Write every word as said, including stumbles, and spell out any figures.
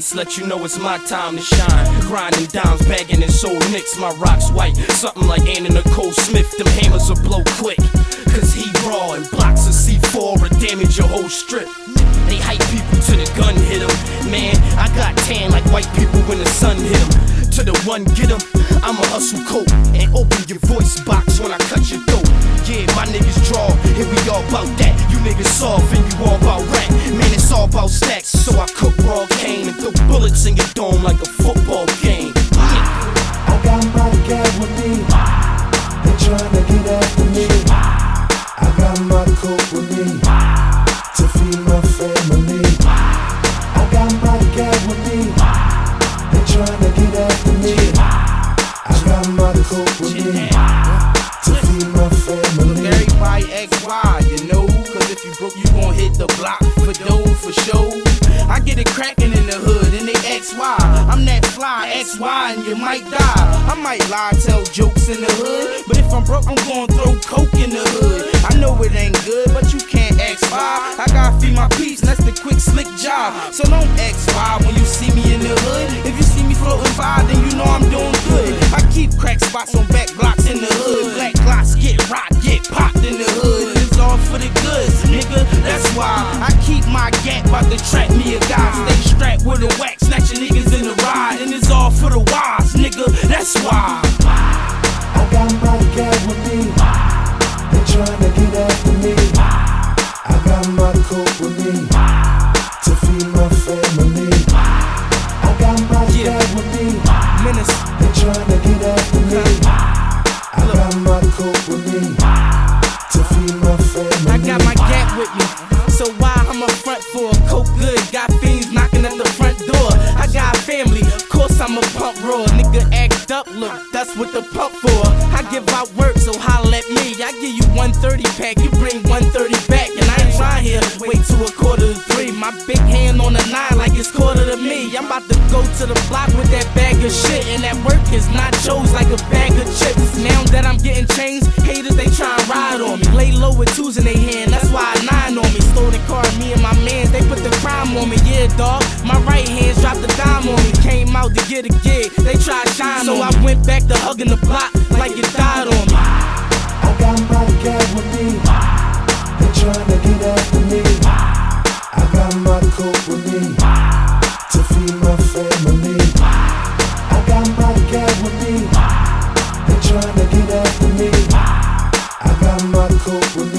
lights let you know it's my time to shine. Grinding dimes, bagging and soul nicks. My rocks white, something like Anna Nicole Smith. Them hammers will blow quick, cause he raw and blocks a C four or damage your whole strip. They hype people till the gun hit 'em. Man, I got tan like white people when the sun hit 'em. To the one get 'em, I'ma hustle coat and open your voice box when I cut your throat. Yeah, my niggas draw, and we all bout that. You niggas soft and you all bout rap. Man, it's all about stacks, so I cook raw cane and throw bullets in your dome like a football game. I got my cat with me, they tryna get after me. I got my coke with me, to feed my family. I got my cat with me, they tryna get after me. I got my coke with me, to feed my family. Everybody X Y, you know, cause if you broke, you gon' hit the block for dough, for show. I get it crackin' in the hood and they X Y. I'm that fly X Y and you might die. I might lie, tell jokes in the hood, but if I'm broke, I'm gon' throw coke in the hood. I know it ain't good, but you can't X Y. I gotta feed my peeps, that's the quick slick job. So don't X Y when you see me in the hood. If you see me floating by, then you know I'm doing good. I keep crack spots on back blocks in the hood. Black glocks get rocked, get popped in the hood. It's all for the goods, nigga, that's why I keep my gap about to trap me a guy. Stay strapped with a whack, snatching niggas in the ride. And it's all for the wise, nigga, that's why I got my cat with me, they tryna get after me. I got my coke with me, to feed my family. I got my cat with me, Menace. they tryna get after me. I got my coke with me, to feed my family. I got my gap with me, so why I'ma front for a coke good? Got fiends knocking at the front door. I got family, of course I'm a pump raw. Nigga act up, look, that's what the pump for. I give out work, so holla at me. I give you one thirty pack, you bring one thirty back. And I ain't trying here, wait to a quarter to three. My big hand on the nine like it's quarter to me. I'm about to go to the block with that bag of shit. And that work is nachos like a bag of chips. Now that I'm getting changed, haters they try and ride on me. Lay low with twos in their hand, that's why I nine on me. Stole the car, me and my mans, they put the crime on me. Yeah, dog, my right hands dropped the dime on me. Came out to get a gig, they try to shine on me. So I went back to hugging the block like it died on me. I got my cat with me, they tryna get after me. I got my coke with me, to feed my family. I got my cat with me, they tryna get after me. I got my coke with me.